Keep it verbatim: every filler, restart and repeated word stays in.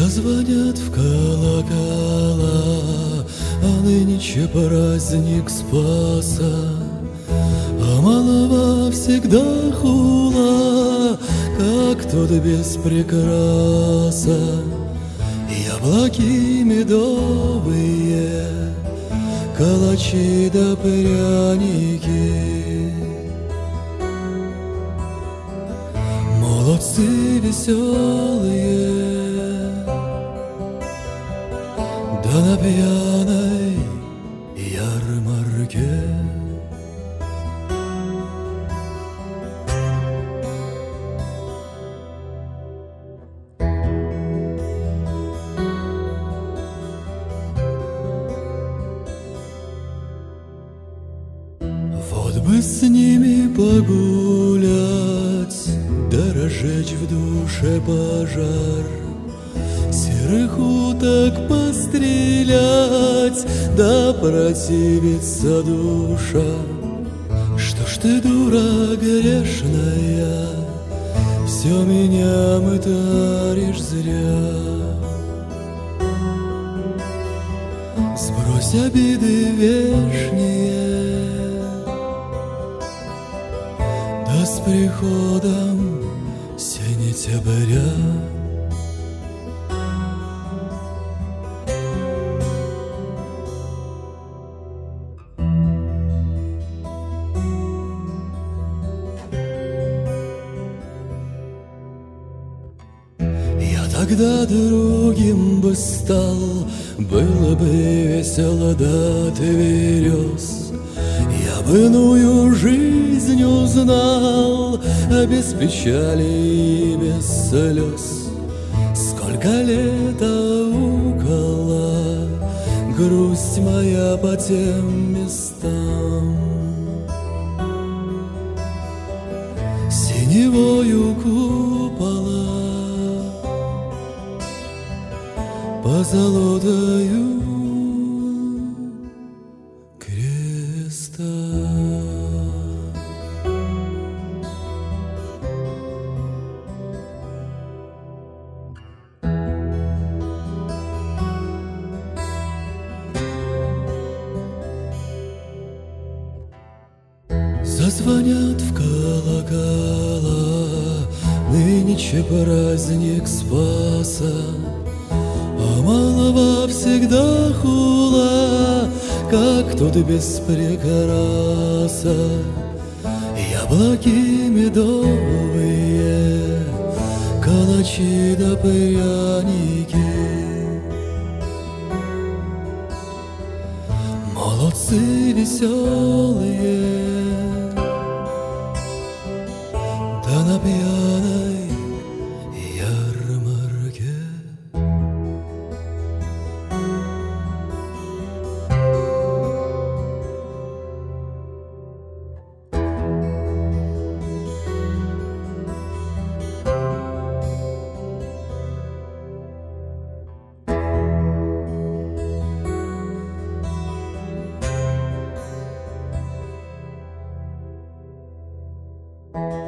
Зазвонят в колокола, а нынче праздник Спаса. А малого всегда хула, как тот без прикраса. Яблоки медовые, калачи да пряники. Молодцы веселые, да на пьяной ярмарке. Вот бы с ними погулять, да разжечь в душе пожар, серых уток пострелять, да противиться душа. Что ж ты, дура грешная, все меня мытаришь зря. Сбрось обиды вешние, да с приходом сентября. Тогда другим бы стал, было бы весело до тверез. Я бы иную жизнь узнал, без печали и без слез. Сколько лет аукала грусть моя по тем местам, синевою купола позолотою креста. Зазвонят в колокола, нынче праздник Спаса. А малого всегда хула, как тот без прикраса. Яблоки медовые, калачи да пряники. Молодцы веселые, да на пьяной ярмарке. Thank you.